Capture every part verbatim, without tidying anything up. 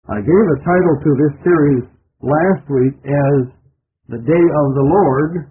I gave a title to this series last week as The Day of the Lord,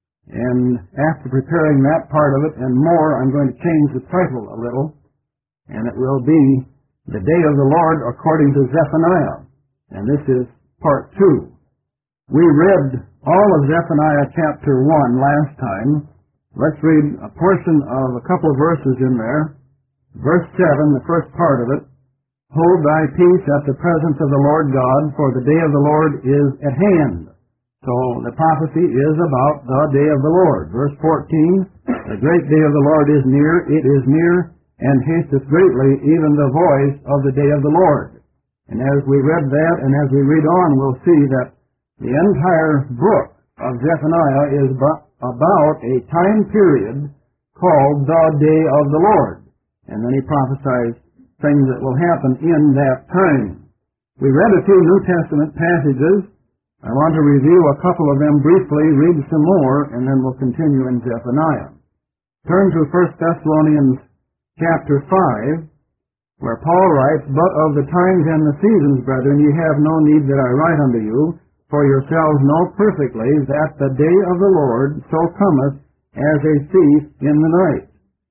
and after preparing that part of it and more, I'm going to change the title a little, and it will be The Day of the Lord according to Zephaniah, and this is part two. We read all of Zephaniah chapter one last time. Let's read a portion of a couple of verses in there. Verse seven, the first part of it. Hold thy peace at the presence of the Lord God, for the day of the Lord is at hand. So the prophecy is about the day of the Lord. Verse fourteen, the great day of the Lord is near, it is near, and hasteth greatly, even the voice of the day of the Lord. And as we read that, and as we read on, we'll see that the entire book of Zephaniah is about a time period called the day of the Lord. And then he prophesies things that will happen in that time. We read a few New Testament passages. I want to review a couple of them briefly, read some more, and then we'll continue in Zephaniah. Turn to First Thessalonians chapter five, where Paul writes, But of the times and the seasons, brethren, ye have no need that I write unto you, for yourselves know perfectly that the day of the Lord so cometh as a thief in the night.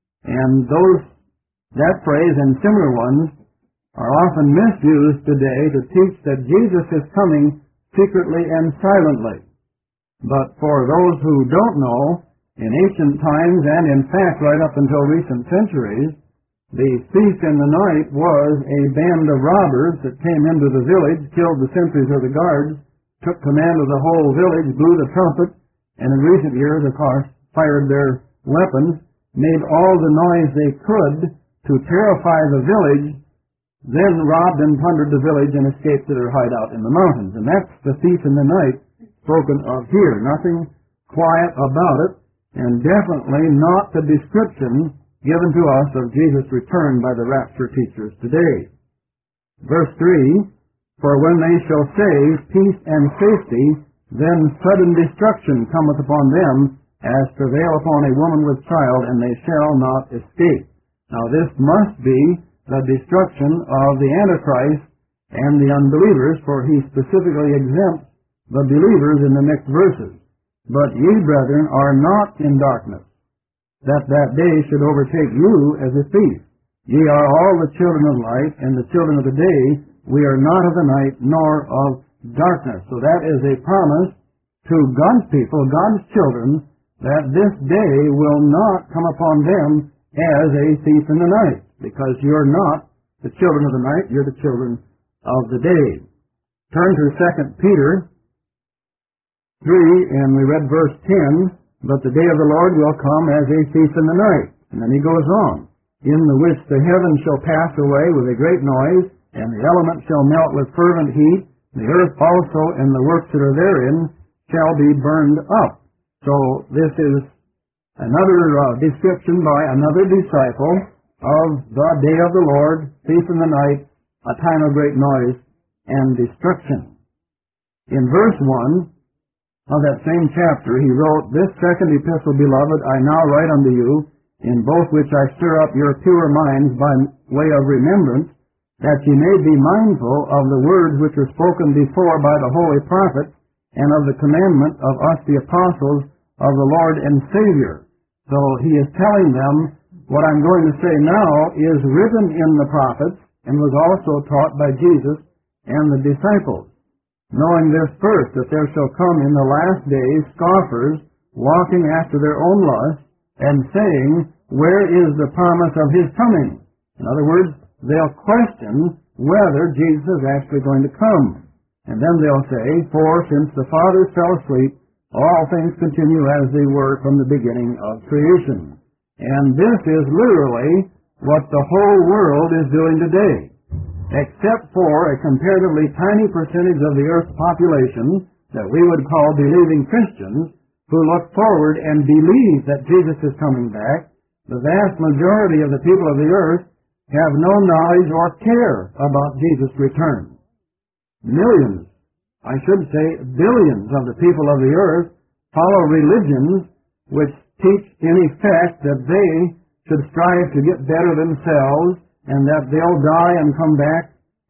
And those That phrase and similar ones are often misused today to teach that Jesus is coming secretly and silently. But for those who don't know, in ancient times and in fact right up until recent centuries, the thief in the night was a band of robbers that came into the village, killed the sentries or the guards, took command of the whole village, blew the trumpet, and in recent years, of course, fired their weapons, made all the noise they could to terrify the village, then robbed and plundered the village and escaped to their hideout in the mountains. And that's the thief in the night spoken of here. Nothing quiet about it, and definitely not the description given to us of Jesus' return by the rapture teachers today. Verse three, For when they shall say, Peace and safety, then sudden destruction cometh upon them, as travail upon a woman with child, and they shall not escape. Now this must be the destruction of the Antichrist and the unbelievers, for he specifically exempts the believers in the next verses. But ye, brethren, are not in darkness, that that day should overtake you as a thief. Ye are all the children of light, and the children of the day. We are not of the night, nor of darkness. So that is a promise to God's people, God's children, that this day will not come upon them as a thief in the night, because you're not the children of the night, you're the children of the day. Turn to Second Peter three, and we read verse ten, But the day of the Lord will come as a thief in the night. And then he goes on, In the which the heavens shall pass away with a great noise, and the elements shall melt with fervent heat, the earth also and the works that are therein shall be burned up. So this is another uh, description by another disciple of the day of the Lord, thief in the night, a time of great noise and destruction. In verse one of that same chapter, he wrote, This second epistle, beloved, I now write unto you, in both which I stir up your pure minds by way of remembrance, that ye may be mindful of the words which were spoken before by the holy prophets, and of the commandment of us the apostles of the Lord and Savior. So he is telling them, what I'm going to say now is written in the prophets and was also taught by Jesus and the disciples. Knowing this first, that there shall come in the last days scoffers, walking after their own lusts, and saying, Where is the promise of his coming? In other words, they'll question whether Jesus is actually going to come. And then they'll say, For since the fathers fell asleep, all things continue as they were from the beginning of creation. And this is literally what the whole world is doing today, except for a comparatively tiny percentage of the earth's population that we would call believing Christians who look forward and believe that Jesus is coming back. The vast majority of the people of the earth have no knowledge or care about Jesus' return. Millions, I should say billions of the people of the earth follow religions which teach in effect that they should strive to get better themselves and that they'll die and come back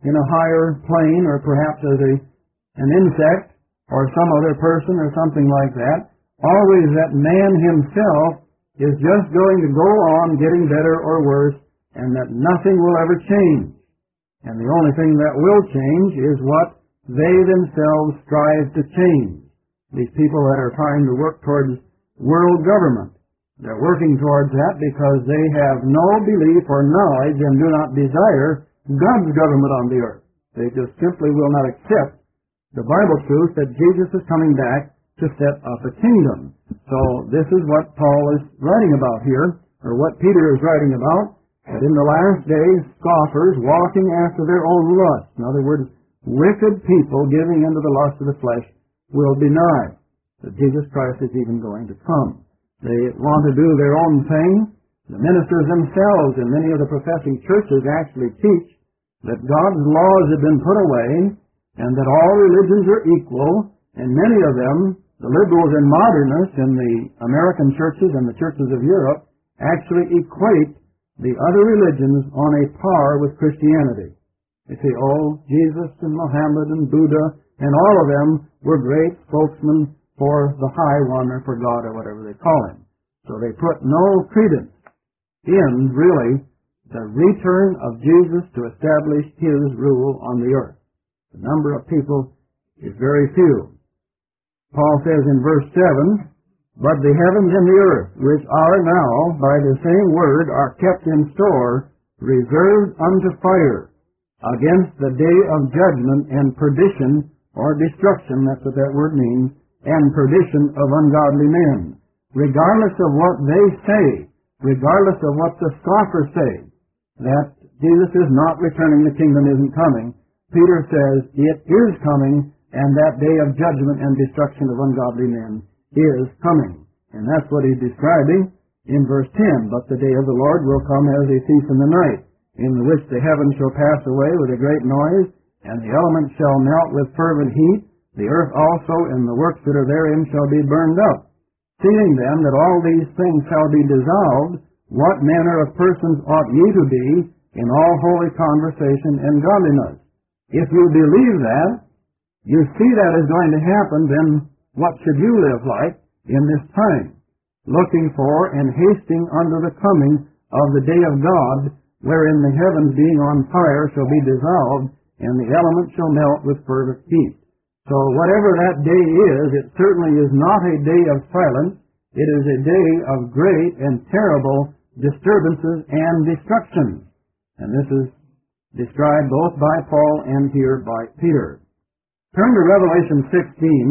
in a higher plane, or perhaps as a, an insect, or some other person, or something like that. Always that man himself is just going to go on getting better or worse, and that nothing will ever change. And the only thing that will change is what they themselves strive to change. These people that are trying to work towards world government, they're working towards that because they have no belief or knowledge and do not desire God's government on the earth. They just simply will not accept the Bible truth that Jesus is coming back to set up a kingdom. So this is what Paul is writing about here, or what Peter is writing about, that in the last days scoffers walking after their own lust, in other words, wicked people giving into the lust of the flesh, will deny that Jesus Christ is even going to come. They want to do their own thing. The ministers themselves in many of the professing churches actually teach that God's laws have been put away and that all religions are equal, and many of them, the liberals and modernists in the American churches and the churches of Europe, actually equate the other religions on a par with Christianity. They say, oh, Jesus and Muhammad and Buddha and all of them were great spokesmen for the High One or for God or whatever they call Him. So they put no credence in, really, the return of Jesus to establish His rule on the earth. The number of people is very few. Paul says in verse seven, but the heavens and the earth, which are now by the same word, are kept in store, reserved unto fire, against the day of judgment and perdition, or destruction, that's what that word means, and perdition of ungodly men. Regardless of what they say, regardless of what the scoffers say, that Jesus is not returning, the kingdom isn't coming, Peter says it is coming, and that day of judgment and destruction of ungodly men is coming. And that's what he's describing in verse ten. But the day of the Lord will come as a thief in the night, in which the heavens shall pass away with a great noise, and the elements shall melt with fervent heat, the earth also and the works that are therein shall be burned up. Seeing then that all these things shall be dissolved, what manner of persons ought ye to be in all holy conversation and godliness? If you believe that, you see that is going to happen, then what should you live like in this time? Looking for and hasting unto the coming of the day of God, wherein the heavens being on fire shall be dissolved, and the elements shall melt with fervent heat. So whatever that day is, it certainly is not a day of silence. It is a day of great and terrible disturbances and destruction. And this is described both by Paul and here by Peter. Turn to Revelation sixteen.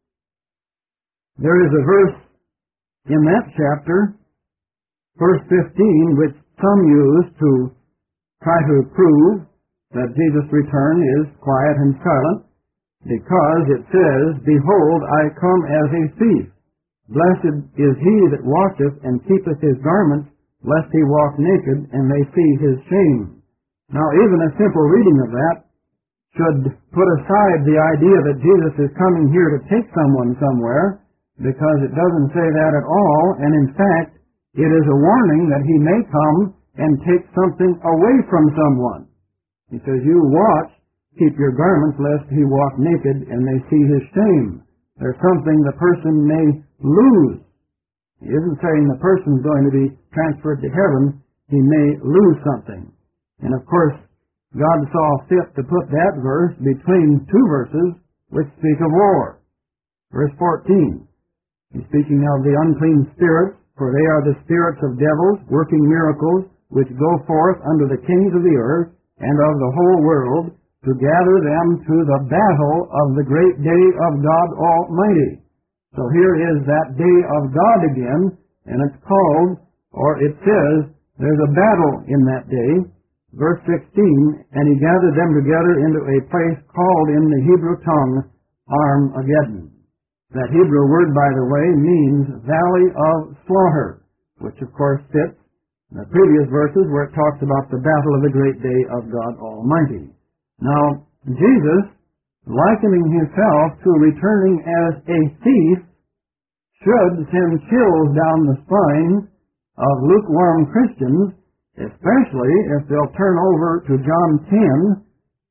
There is a verse in that chapter, verse fifteen, which some use to try to prove that Jesus' return is quiet and silent, because it says, behold, I come as a thief. Blessed is he that watcheth and keepeth his garments, lest he walk naked, and they see his shame. Now, even a simple reading of that should put aside the idea that Jesus is coming here to take someone somewhere, because it doesn't say that at all, and in fact, it is a warning that he may come and take something away from someone. He says, you watch, keep your garments, lest he walk naked, and they see his shame. There's something the person may lose. He isn't saying the person's going to be transferred to heaven. He may lose something. And of course, God saw fit to put that verse between two verses which speak of war. Verse fourteen, he's speaking of the unclean spirits, for they are the spirits of devils, working miracles, which go forth unto the kings of the earth and of the whole world, to gather them to the battle of the great day of God Almighty. So here is that day of God again, and it's called, or it says, there's a battle in that day. Verse sixteen, and he gathered them together into a place called in the Hebrew tongue Armageddon. That Hebrew word, by the way, means valley of slaughter, which of course fits in the previous verses where it talks about the battle of the great day of God Almighty. Now, Jesus, likening himself to returning as a thief, should send chills down the spine of lukewarm Christians, especially if they'll turn over to John ten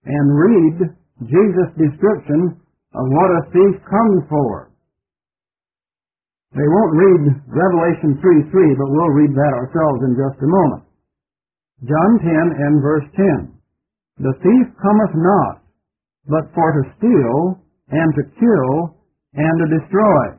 and read Jesus' description of what a thief comes for. They won't read Revelation three three, but we'll read that ourselves in just a moment. John ten and verse ten. The thief cometh not, but for to steal, and to kill, and to destroy.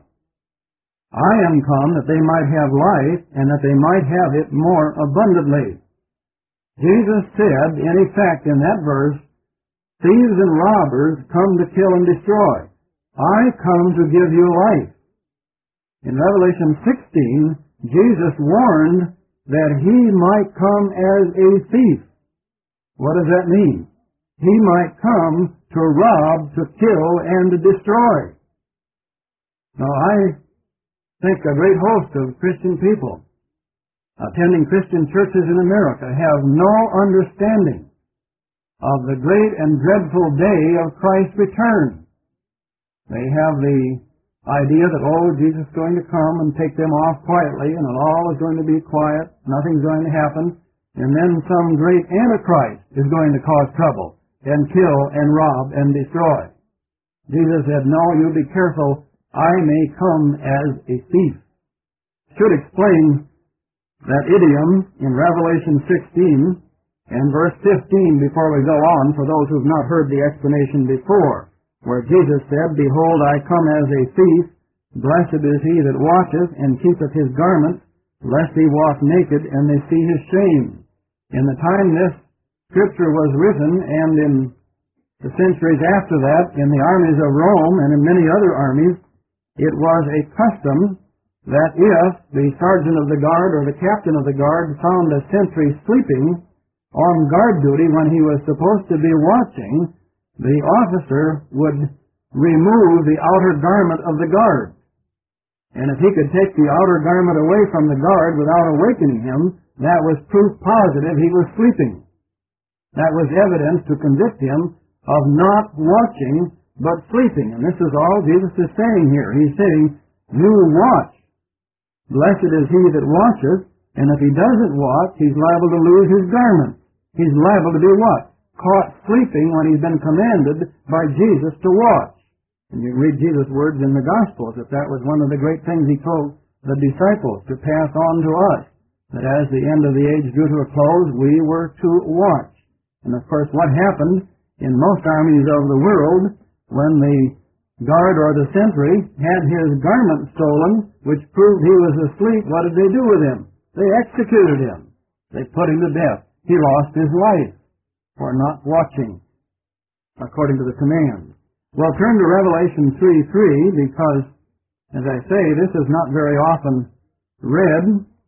I am come that they might have life, and that they might have it more abundantly. Jesus said, in effect, in that verse, thieves and robbers come to kill and destroy. I come to give you life. In Revelation sixteen, Jesus warned that he might come as a thief. What does that mean? He might come to rob, to kill, and to destroy. Now, I think a great host of Christian people attending Christian churches in America have no understanding of the great and dreadful day of Christ's return. They have the idea that, oh, Jesus is going to come and take them off quietly, and all is going to be quiet, nothing's going to happen, and then some great Antichrist is going to cause trouble and kill and rob and destroy. Jesus said, no, you be careful, I may come as a thief. Should explain that idiom in Revelation sixteen and verse fifteen before we go on, for those who have not heard the explanation before, where Jesus said, behold, I come as a thief, blessed is he that watcheth and keepeth his garments, lest he walk naked and they see his shame. In the time this scripture was written, and in the centuries after that, in the armies of Rome and in many other armies, it was a custom that if the sergeant of the guard or the captain of the guard found a sentry sleeping on guard duty when he was supposed to be watching, the officer would remove the outer garment of the guard. And if he could take the outer garment away from the guard without awakening him, that was proof positive he was sleeping. That was evidence to convict him of not watching, but sleeping. And this is all Jesus is saying here. He's saying, you watch. Blessed is he that watcheth, and if he doesn't watch, he's liable to lose his garment. He's liable to be what? Caught sleeping when he's been commanded by Jesus to watch. And you read Jesus' words in the Gospels that that was one of the great things he told the disciples to pass on to us, that as the end of the age drew to a close, we were to watch. And of course, what happened in most armies of the world when the guard or the sentry had his garment stolen, which proved he was asleep, what did they do with him? They executed him. They put him to death. He lost his life for not watching, according to the command. Well, turn to Revelation three three, because, as I say, this is not very often read.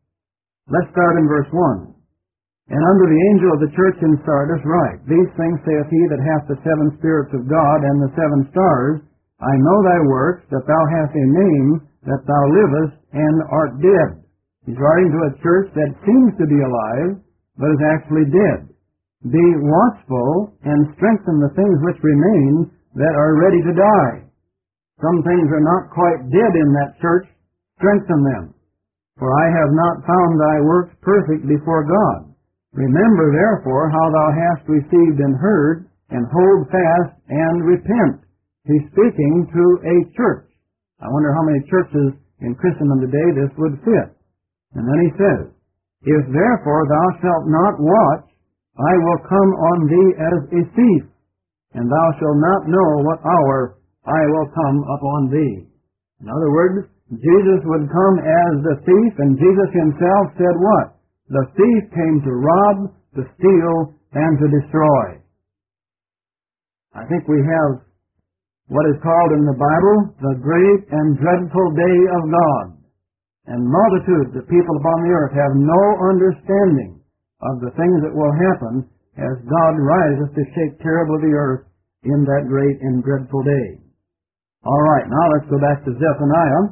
Let's start in verse one. And unto the angel of the church in Sardis write, these things saith he that hath the seven spirits of God and the seven stars, I know thy works, that thou hast a name, that thou livest and art dead. He's writing to a church that seems to be alive, but is actually dead. Be watchful, and strengthen the things which remain that are ready to die. Some things are not quite dead in that church. Strengthen them. For I have not found thy works perfect before God. Remember therefore how thou hast received and heard, and hold fast and repent. He's speaking to a church. I wonder how many churches in Christendom today this would fit. And then he says, if therefore thou shalt not watch, I will come on thee as a thief, and thou shalt not know what hour I will come upon thee. In other words, Jesus would come as the thief, and Jesus himself said what? The thief came to rob, to steal, and to destroy. I think we have what is called in the Bible the great and dreadful day of God. And multitudes of people upon the earth have no understanding of the things that will happen as God rises to shake terribly the earth in that great and dreadful day. All right, now let's go back to Zephaniah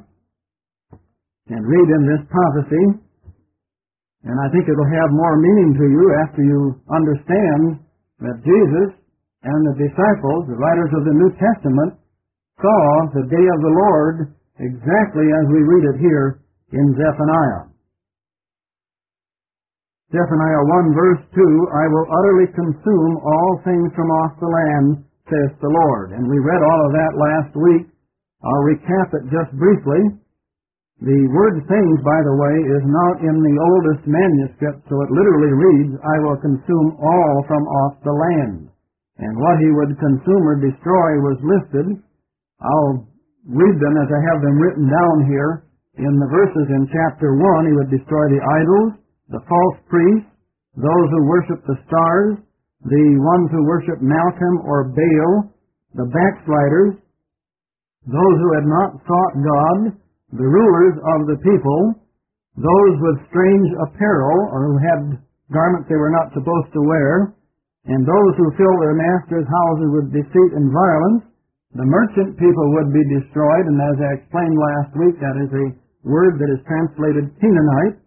and read in this prophecy. And I think it will have more meaning to you after you understand that Jesus and the disciples, the writers of the New Testament, saw the day of the Lord exactly as we read it here in Zephaniah. Zephaniah one verse two, I will utterly consume all things from off the land, saith the Lord. And we read all of that last week. I'll recap it just briefly. The word things, by the way, is not in the oldest manuscript, so it literally reads, I will consume all from off the land. And what he would consume or destroy was listed. I'll read them as I have them written down here. In the verses in chapter one, he would destroy the idols, the false priests, those who worship the stars, the ones who worship Malcham or Baal, the backsliders, those who had not sought God, the rulers of the people, those with strange apparel or who had garments they were not supposed to wear, and those who filled their masters' houses with deceit and violence. The merchant people would be destroyed, and as I explained last week, that is a word that is translated Canaanite.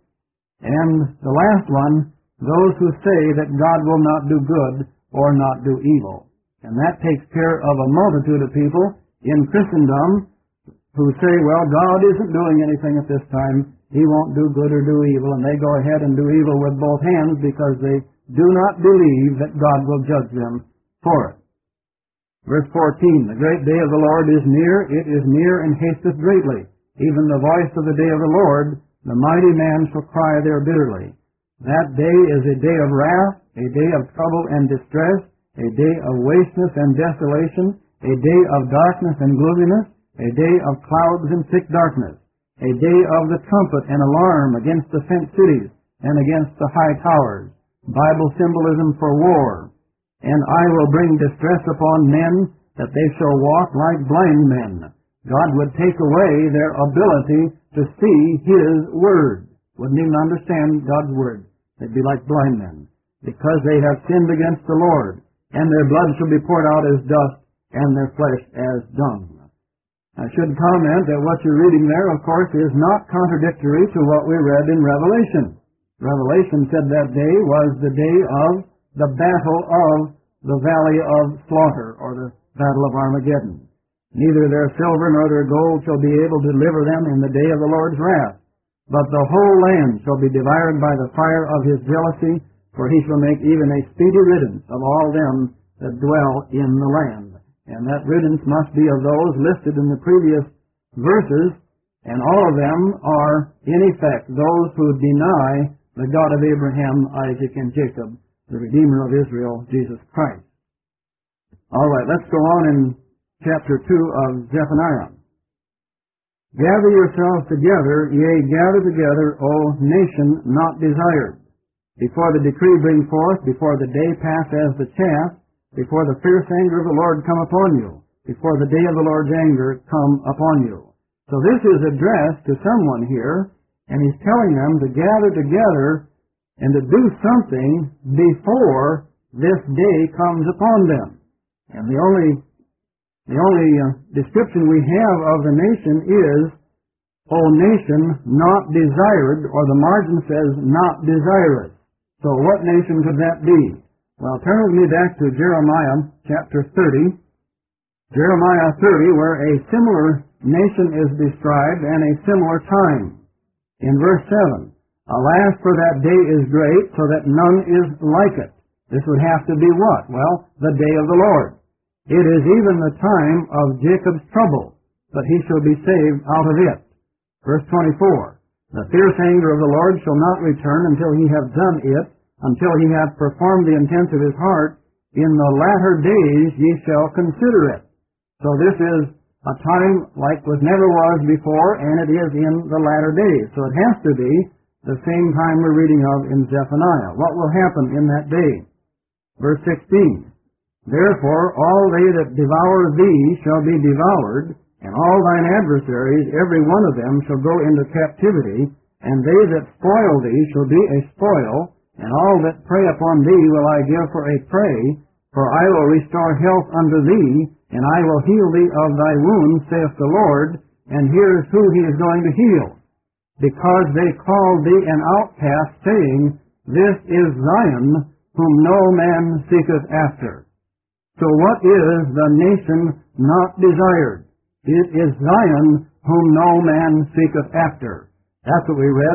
And the last one, those who say that God will not do good or not do evil. And that takes care of a multitude of people in Christendom who say, well, God isn't doing anything at this time. He won't do good or do evil. And they go ahead and do evil with both hands because they do not believe that God will judge them for it. Verse fourteen, the great day of the Lord is near. It is near and hasteth greatly. Even the voice of the day of the Lord, the mighty man shall cry there bitterly. That day is a day of wrath, a day of trouble and distress, a day of wasteness and desolation, a day of darkness and gloominess, a day of clouds and thick darkness, a day of the trumpet and alarm against the fenced cities and against the high towers. Bible symbolism for war. And I will bring distress upon men, that they shall walk like blind men. God would take away their ability to see His Word. Wouldn't even understand God's Word. They'd be like blind men, because they have sinned against the Lord, and their blood shall be poured out as dust, and their flesh as dung. I should comment that what you're reading there, of course, is not contradictory to what we read in Revelation. Revelation said that day was the day of the battle of the valley of slaughter, or the battle of Armageddon. Neither their silver nor their gold shall be able to deliver them in the day of the Lord's wrath. But the whole land shall be devoured by the fire of His jealousy, for He shall make even a speedy riddance of all them that dwell in the land. And that riddance must be of those listed in the previous verses, and all of them are, in effect, those who deny the God of Abraham, Isaac, and Jacob, the Redeemer of Israel, Jesus Christ. All right, let's go on in chapter two of Zephaniah. Gather yourselves together, yea, gather together, O nation not desired. Before the decree bring forth, before the day pass as the chaff, before the fierce anger of the Lord come upon you, before the day of the Lord's anger come upon you. So this is addressed to someone here, and he's telling them to gather together and to do something before this day comes upon them. And the only the only uh, description we have of the nation is, O nation not desired, or the margin says not desirous. So what nation could that be? Well, turn with me back to Jeremiah chapter thirty. Jeremiah thirty, where a similar nation is described and a similar time. In verse seven, alas, for that day is great, so that none is like it. This would have to be what? Well, the day of the Lord. It is even the time of Jacob's trouble, but he shall be saved out of it. Verse twenty-four, the fierce anger of the Lord shall not return until he have done it, until he hath performed the intent of his heart. In the latter days ye shall consider it. So this is a time like was never was before, and it is in the latter days. So it has to be the same time we're reading of in Zephaniah. What will happen in that day? Verse sixteen, therefore all they that devour thee shall be devoured, and all thine adversaries, every one of them, shall go into captivity, and they that spoil thee shall be a spoil, and all that prey upon thee will I give for a prey, for I will restore health unto thee, and I will heal thee of thy wounds, saith the Lord. And here's who he is going to heal. Because they called thee an outcast, saying, this is Zion, whom no man seeketh after. So what is the nation not desired? It is Zion, whom no man seeketh after. That's what we read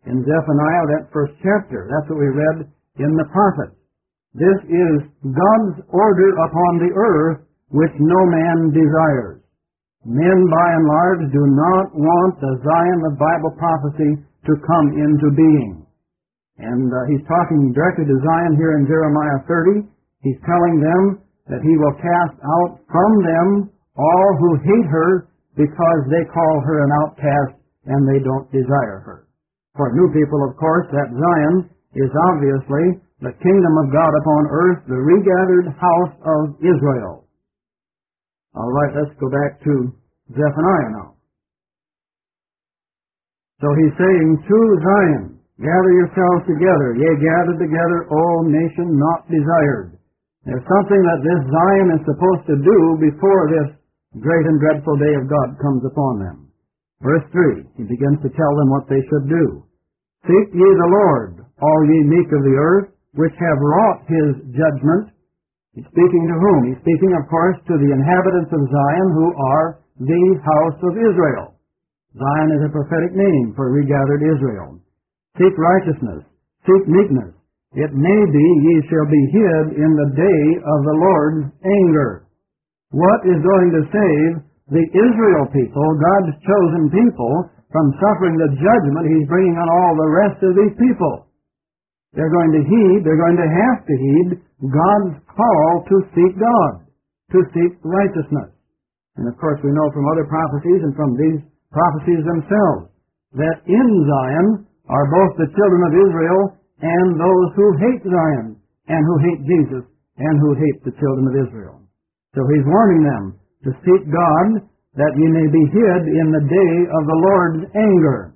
in Zephaniah, that first chapter. That's what we read in the prophets. This is God's order upon the earth, which no man desires. Men, by and large, do not want the Zion of Bible prophecy to come into being. And uh, he's talking directly to Zion here in Jeremiah thirty. He's telling them that he will cast out from them all who hate her, because they call her an outcast and they don't desire her. For new people, of course, that Zion is obviously the kingdom of God upon earth, the regathered house of Israel. All right, let's go back to Zephaniah now. So he's saying to Zion, gather yourselves together, yea, gather together, O nation not desired. There's something that this Zion is supposed to do before this great and dreadful day of God comes upon them. Verse three, he begins to tell them what they should do. Seek ye the Lord, all ye meek of the earth, which have wrought his judgment. He's speaking to whom? He's speaking, of course, to the inhabitants of Zion, who are the house of Israel. Zion is a prophetic name for regathered Israel. Seek righteousness, seek meekness. It may be ye shall be hid in the day of the Lord's anger. What is going to save the Israel people, God's chosen people, from suffering the judgment he's bringing on all the rest of these people? They're going to heed, they're going to have to heed God's call to seek God, to seek righteousness. And of course we know from other prophecies and from these prophecies themselves that in Zion are both the children of Israel and those who hate Zion and who hate Jesus and who hate the children of Israel. So he's warning them to seek God that ye may be hid in the day of the Lord's anger.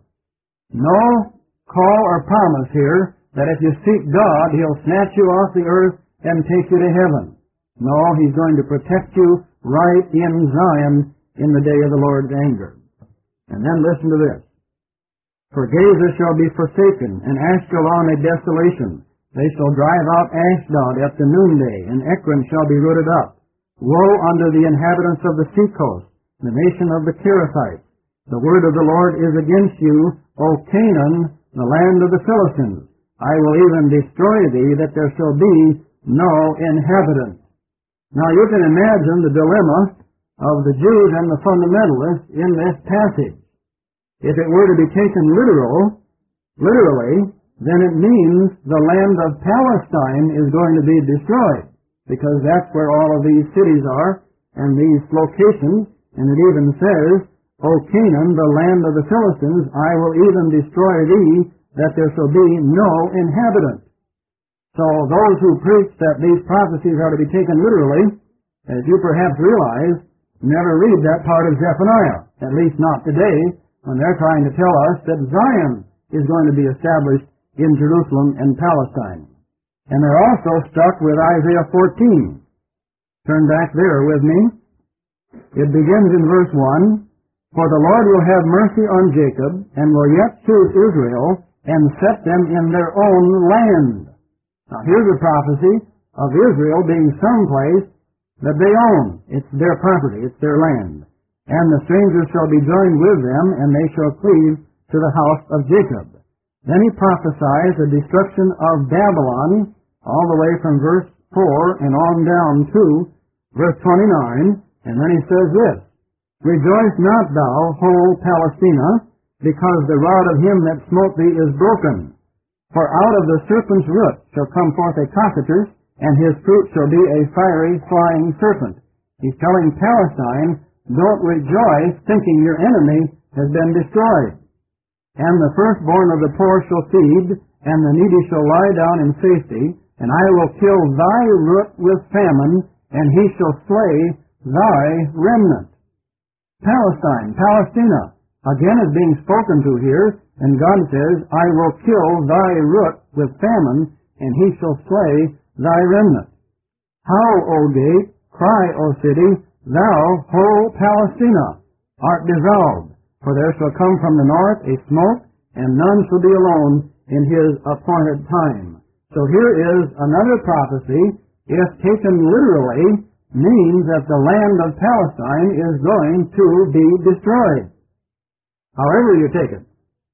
No call or promise here that if you seek God, he'll snatch you off the earth and take you to heaven. No, he's going to protect you right in Zion in the day of the Lord's anger. And then listen to this. For Gaza shall be forsaken, and Ashkelon a desolation. They shall drive out Ashdod at the noonday, and Ekron shall be rooted up. Woe unto the inhabitants of the seacoast, the nation of the Cherethites. The word of the Lord is against you, O Canaan, the land of the Philistines. I will even destroy thee, that there shall be no inhabitant. Now you can imagine the dilemma of the Jews and the fundamentalists in this passage. If it were to be taken literal, literally, then it means the land of Palestine is going to be destroyed, because that's where all of these cities are and these locations, and it even says, O Canaan, the land of the Philistines, I will even destroy thee, that there shall be no inhabitant. So those who preach that these prophecies are to be taken literally, as you perhaps realize, never read that part of Zephaniah, at least not today, when they're trying to tell us that Zion is going to be established in Jerusalem and Palestine. And they're also stuck with Isaiah fourteen. Turn back there with me. It begins in verse one, For the Lord will have mercy on Jacob, and will yet choose Israel, and set them in their own land. Now here's a prophecy of Israel being someplace that they own. It's their property, it's their land. And the strangers shall be joined with them, and they shall cleave to the house of Jacob. Then he prophesies the destruction of Babylon, all the way from verse four and on down to verse twenty-nine, and then he says this, Rejoice not thou, whole Palestina, because the rod of him that smote thee is broken. For out of the serpent's root shall come forth a cockatrice, and his fruit shall be a fiery flying serpent. He's telling Palestine, don't rejoice thinking your enemy has been destroyed. And the firstborn of the poor shall feed, and the needy shall lie down in safety, and I will kill thy root with famine, and he shall slay thy remnant. Palestine, Palestina, again is being spoken to here, and God says, I will kill thy root with famine, and he shall slay thy remnant. Howl, O gate, cry, O city, thou, whole Palestina, art dissolved, for there shall come from the north a smoke, and none shall be alone in his appointed time. So here is another prophecy, if taken literally, means that the land of Palestine is going to be destroyed. However you take it.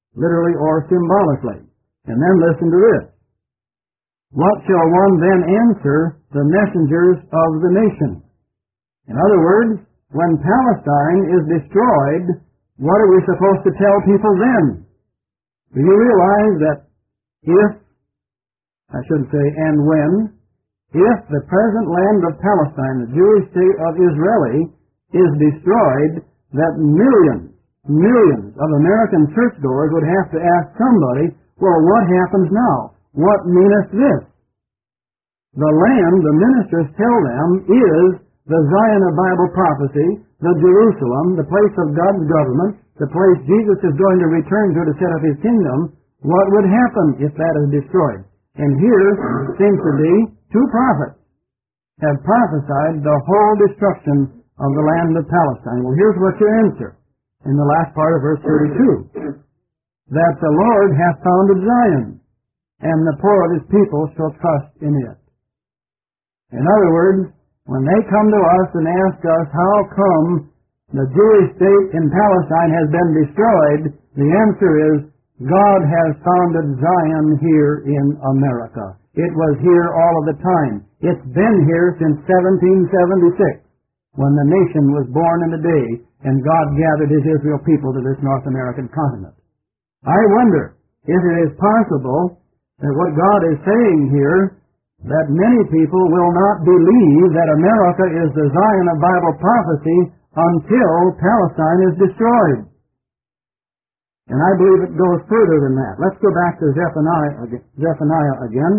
literally or symbolically. And then listen to this. What shall one then answer the messengers of the nation? In other words, when Palestine is destroyed, what are we supposed to tell people then? Do you realize that if, I should say, and when, if the present land of Palestine, the Jewish state of Israel, is destroyed, that millions, millions of American churchgoers would have to ask somebody, well, what happens now? What meaneth this? The land, the ministers tell them, is the Zion of Bible prophecy, the Jerusalem, the place of God's government, the place Jesus is going to return to to set up His kingdom. What would happen if that is destroyed? And here seems to be two prophets have prophesied the whole destruction of the land of Palestine. Well, here's what you answer in the last part of verse thirty-two. That the Lord hath founded Zion, and the poor of His people shall trust in it. In other words, when they come to us and ask us how come the Jewish state in Palestine has been destroyed, the answer is God has founded Zion here in America. It was here all of the time. It's been here since seventeen seventy-six, when the nation was born in a day and God gathered His Israel people to this North American continent. I wonder if it is possible that what God is saying here, that many people will not believe that America is the Zion of Bible prophecy until Palestine is destroyed. And I believe it goes further than that. Let's go back to Zephaniah, Zephaniah again.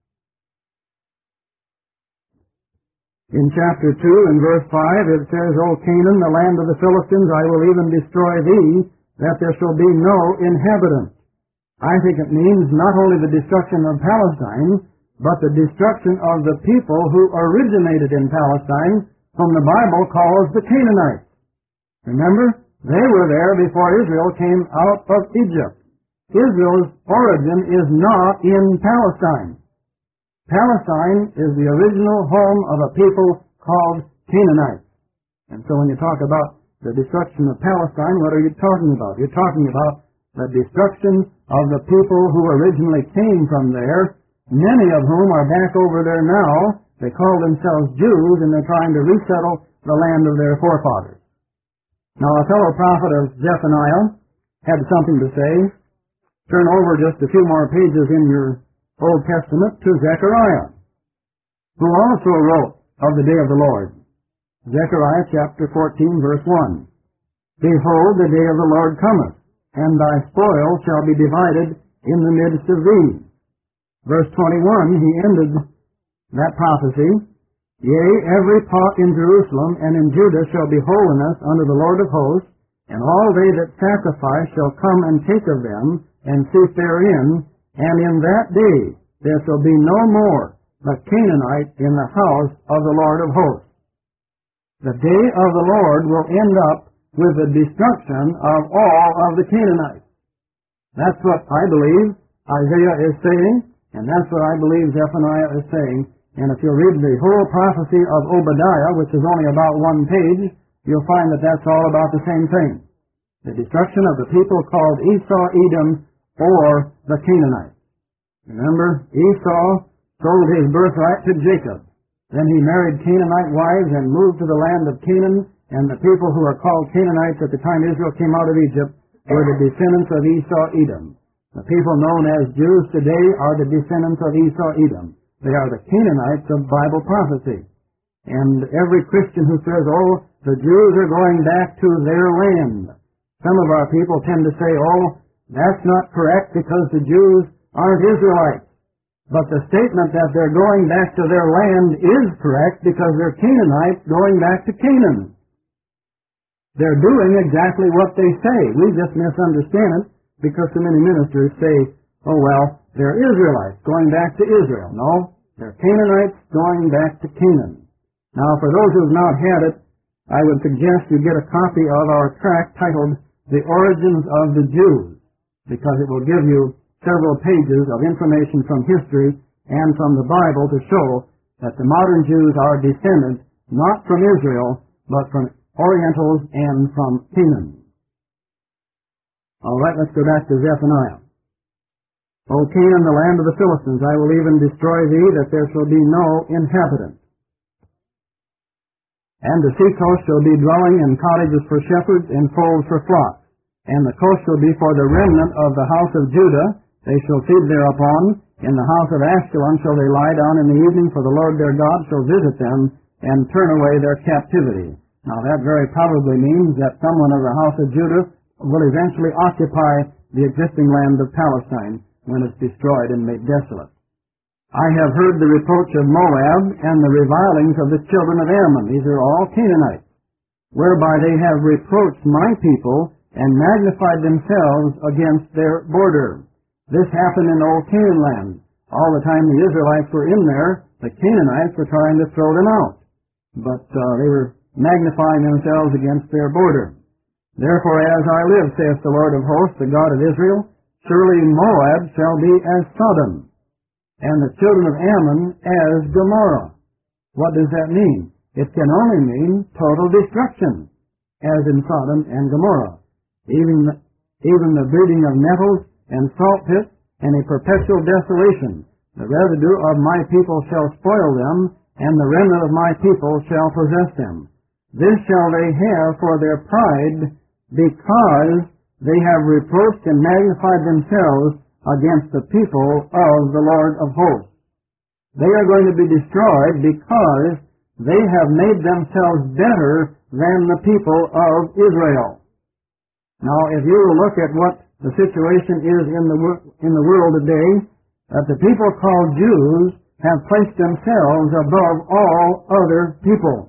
In chapter two and verse five it says, O Canaan, the land of the Philistines, I will even destroy thee, that there shall be no inhabitant. I think it means not only the destruction of Palestine, but the destruction of the people who originated in Palestine, whom the Bible calls the Canaanites. Remember, they were there before Israel came out of Egypt. Israel's origin is not in Palestine. Palestine is the original home of a people called Canaanites. And so when you talk about the destruction of Palestine, what are you talking about? You're talking about the destruction of the people who originally came from there, many of whom are back over there now. They call themselves Jews, and they're trying to resettle the land of their forefathers. Now, a fellow prophet of Zephaniah had something to say. Turn over just a few more pages in your Old Testament to Zechariah, who also wrote of the day of the Lord. Zechariah chapter fourteen, verse one. Behold, the day of the Lord cometh, and thy spoil shall be divided in the midst of thee. Verse twenty-one, he ended that prophecy. Yea, every pot in Jerusalem and in Judah shall be holiness unto the Lord of hosts, and all they that sacrifice shall come and take of them, and seek therein, and in that day there shall be no more a Canaanite in the house of the Lord of hosts. The day of the Lord will end up with the destruction of all of the Canaanites. That's what I believe Isaiah is saying, and that's what I believe Zephaniah is saying. And if you read the whole prophecy of Obadiah, which is only about one page, you'll find that that's all about the same thing. The destruction of the people called Esau, Edom, or the Canaanites. Remember, Esau sold his birthright to Jacob. Then he married Canaanite wives and moved to the land of Canaan, and the people who are called Canaanites at the time Israel came out of Egypt were the descendants of Esau, Edom. The people known as Jews today are the descendants of Esau, Edom. They are the Canaanites of Bible prophecy. And every Christian who says, oh, the Jews are going back to their land. Some of our people tend to say, oh, that's not correct because the Jews aren't Israelites. But the statement that they're going back to their land is correct because they're Canaanites going back to Canaan. They're doing exactly what they say. We just misunderstand it because so many ministers say, oh, well, they're Israelites going back to Israel. No, they're Canaanites going back to Canaan. Now, for those who have not had it, I would suggest you get a copy of our tract titled The Origins of the Jews, because it will give you several pages of information from history and from the Bible to show that the modern Jews are descendants not from Israel, but from Orientals and from Canaan. All right, let's go back to Zephaniah. O Canaan, the land of the Philistines, I will even destroy thee, that there shall be no inhabitant. And the sea coast shall be dwelling, and cottages for shepherds, and folds for flocks. And the coast shall be for the remnant of the house of Judah. They shall feed thereupon. In the house of Ashkelon shall they lie down in the evening, for the Lord their God shall visit them, and turn away their captivity. Now that very probably means that someone of the house of Judah will eventually occupy the existing land of Palestine when it's destroyed and made desolate. I have heard the reproach of Moab and the revilings of the children of Ammon. These are all Canaanites, whereby they have reproached my people and magnified themselves against their border. This happened in old Canaan land. All the time the Israelites were in there, the Canaanites were trying to throw them out. But uh, they were magnifying themselves against their border. Therefore, as I live, saith the Lord of hosts, the God of Israel, surely Moab shall be as Sodom, and the children of Ammon as Gomorrah. What does that mean? It can only mean total destruction, as in Sodom and Gomorrah. Even the, even the breeding of nettles and salt pits and a perpetual desolation. The residue of my people shall spoil them, and the remnant of my people shall possess them. This shall they have for their pride, because they have reproached and magnified themselves against the people of the Lord of hosts. They are going to be destroyed because they have made themselves better than the people of Israel. Now, if you will look at what the situation is in the, in the world today, that the people called Jews have placed themselves above all other people.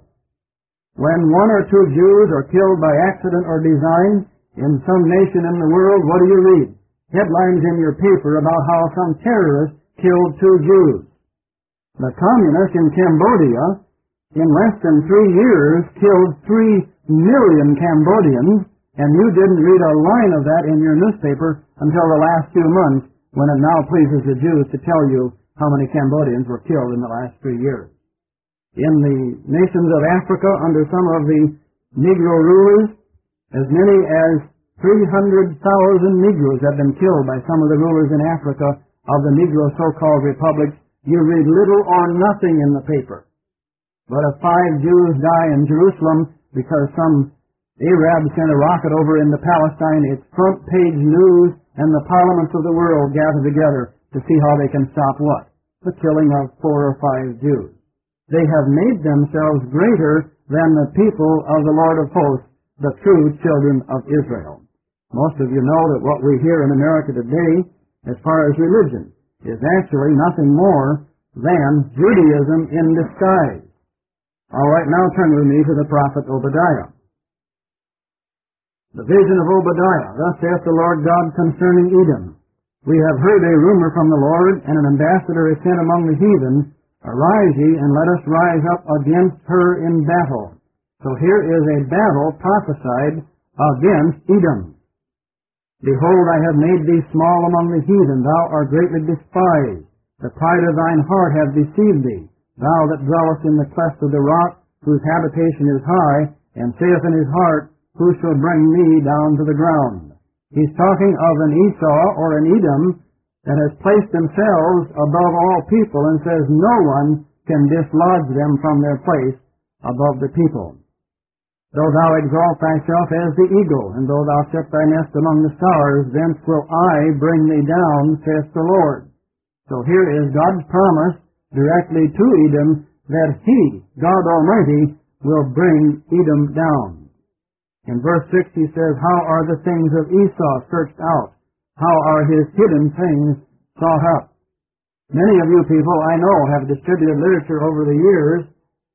When one or two Jews are killed by accident or design in some nation in the world, what do you read? Headlines in your paper about how some terrorist killed two Jews. The communists in Cambodia, in less than three years, killed three million Cambodians, and you didn't read a line of that in your newspaper until the last few months, when it now pleases the Jews to tell you how many Cambodians were killed in the last three years. In the nations of Africa, under some of the Negro rulers, as many as three hundred thousand Negroes have been killed by some of the rulers in Africa of the Negro so-called republics. You read little or nothing in the paper. But if five Jews die in Jerusalem because some Arab sent a rocket over into Palestine, it's front page news, and the parliaments of the world gather together to see how they can stop what? The killing of four or five Jews. They have made themselves greater than the people of the Lord of hosts, the true children of Israel. Most of you know that what we hear in America today, as far as religion, is actually nothing more than Judaism in disguise. All right, now turn with me to the prophet Obadiah. The vision of Obadiah. Thus saith the Lord God concerning Edom. We have heard a rumor from the Lord, and an ambassador is sent among the heathen. Arise ye, and let us rise up against her in battle. So here is a battle prophesied against Edom. Behold, I have made thee small among the heathen. Thou art greatly despised. The pride of thine heart hath deceived thee. Thou that dwellest in the cleft of the rock, whose habitation is high, and saith in his heart, who shall bring me down to the ground? He's talking of an Esau or an Edom that has placed themselves above all people and says no one can dislodge them from their place above the people. Though thou exalt thyself as the eagle, and though thou set thy nest among the stars, thence will I bring thee down, saith the Lord. So here is God's promise directly to Edom that He, God Almighty, will bring Edom down. In verse six he says, how are the things of Esau searched out? How are his hidden things sought up? Many of you people I know have distributed literature over the years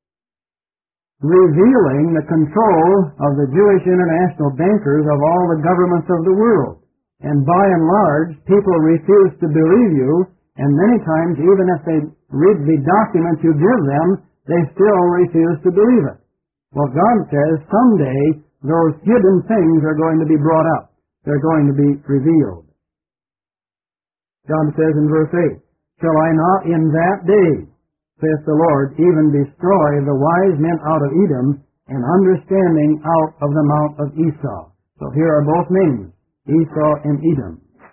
revealing the control of the Jewish international bankers of all the governments of the world. And by and large, people refuse to believe you, and many times, even if they read the documents you give them, they still refuse to believe it. Well, God says someday those hidden things are going to be brought up. They're going to be revealed. God says in verse eight, shall I not in that day, saith the Lord, even destroy the wise men out of Edom, and understanding out of the mount of Esau? So here are both names, Esau and Edom.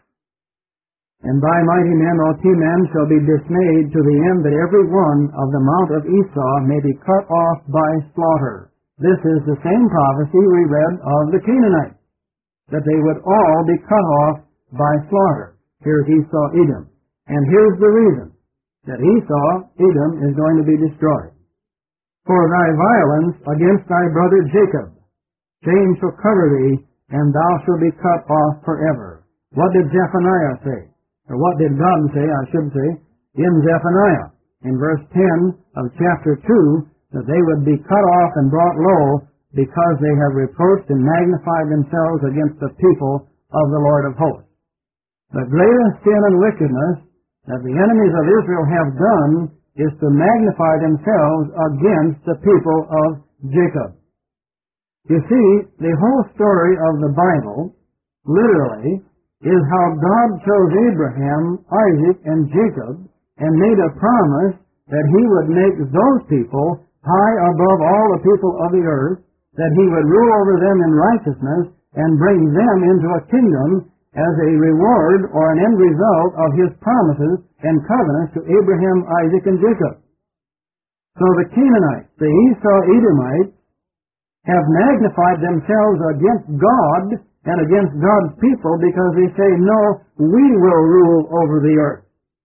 And thy mighty men, O Teman, shall be dismayed to the end that every one of the mount of Esau may be cut off by slaughter. This is the same prophecy we read of the Canaanites, that they would all be cut off by slaughter. Here's Esau, Edom. And here's the reason, that Esau, Edom, is going to be destroyed. For thy violence against thy brother Jacob, shame shall cover thee, and thou shalt be cut off forever. What did Zephaniah say? Or what did God say, I should say, in Zephaniah, in verse ten of chapter two, that they would be cut off and brought low because they have reproached and magnified themselves against the people of the Lord of hosts. The greatest sin and wickedness that the enemies of Israel have done is to magnify themselves against the people of Jacob. You see, the whole story of the Bible, literally, is how God chose Abraham, Isaac, and Jacob and made a promise that he would make those people high above all the people of the earth, that he would rule over them in righteousness and bring them into a kingdom as a reward or an end result of his promises and covenants to Abraham, Isaac, and Jacob. So the Canaanites, the Esau-Edomites, have magnified themselves against God and against God's people because they say, no, we will rule over the earth.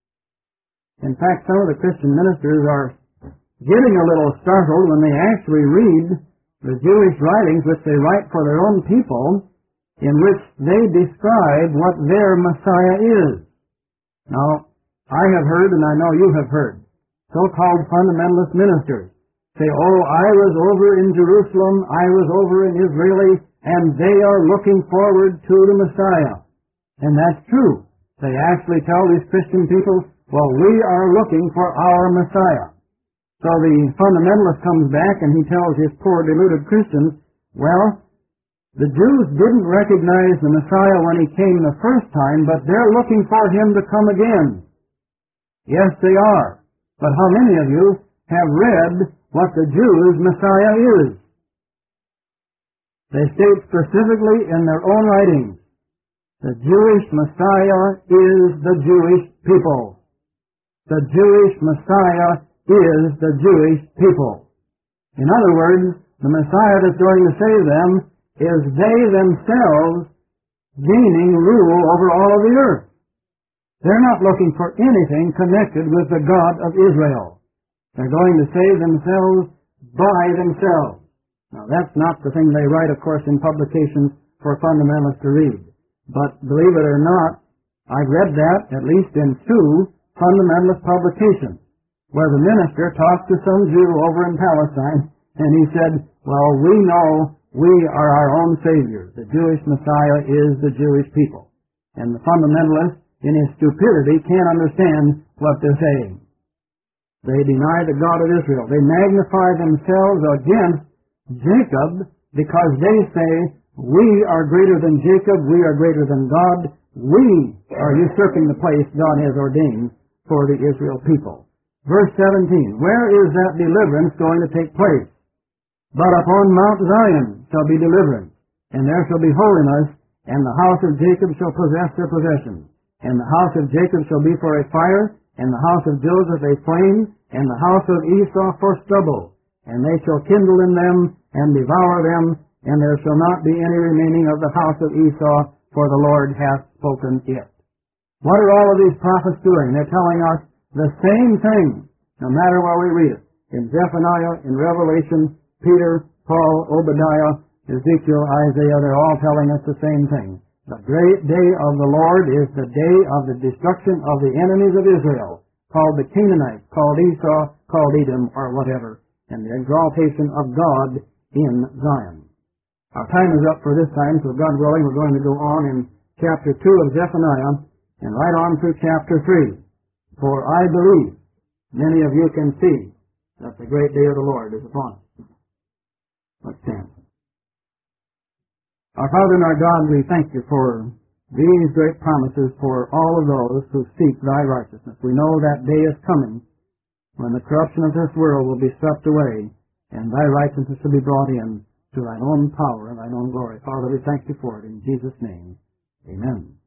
In fact, some of the Christian ministers are getting a little startled when they actually read the Jewish writings which they write for their own people, in which they describe what their Messiah is. Now, I have heard, and I know you have heard, so-called fundamentalist ministers say, oh, I was over in Jerusalem, I was over in Israel, and they are looking forward to the Messiah. And that's true. They actually tell these Christian people, well, we are looking for our Messiah. So the fundamentalist comes back and he tells his poor deluded Christians, well, the Jews didn't recognize the Messiah when he came the first time, but they're looking for him to come again. Yes, they are. But how many of you have read what the Jews' Messiah is? They state specifically in their own writings, the Jewish Messiah is the Jewish people. The Jewish Messiah is the Jewish people. In other words, the Messiah that's going to save them is they themselves gaining rule over all of the earth. They're not looking for anything connected with the God of Israel. They're going to save themselves by themselves. Now, that's not the thing they write, of course, in publications for fundamentalists to read. But believe it or not, I've read that at least in two fundamentalist publications, where the minister talked to some Jew over in Palestine, and he said, well, we know we are our own Savior. The Jewish Messiah is the Jewish people. And the fundamentalist, in his stupidity, can't understand what they're saying. They deny the God of Israel. They magnify themselves against Jacob because they say, we are greater than Jacob, we are greater than God, we are usurping the place God has ordained for the Israel people. Verse seventeen, where is that deliverance going to take place? But upon Mount Zion shall be deliverance, and there shall be holiness, and the house of Jacob shall possess their possessions. And the house of Jacob shall be for a fire, and the house of Joseph a flame, and the house of Esau for stubble. And they shall kindle in them, and devour them, and there shall not be any remaining of the house of Esau, for the Lord hath spoken it. What are all of these prophets doing? They're telling us the same thing, no matter where we read it. In Zephaniah, in Revelation, Peter, Paul, Obadiah, Ezekiel, Isaiah, they're all telling us the same thing. The great day of the Lord is the day of the destruction of the enemies of Israel, called the Canaanites, called Esau, called Edom, or whatever, and the exaltation of God in Zion. Our time is up for this time, so God willing, we're going to go on in chapter two of Zephaniah and right on through chapter three. For I believe many of you can see that the great day of the Lord is upon us. Let's stand. Our Father and our God, we thank you for these great promises for all of those who seek thy righteousness. We know that day is coming when the corruption of this world will be swept away and thy righteousness will be brought in to thine own power and thine own glory. Father, we thank you for it in Jesus' name. Amen.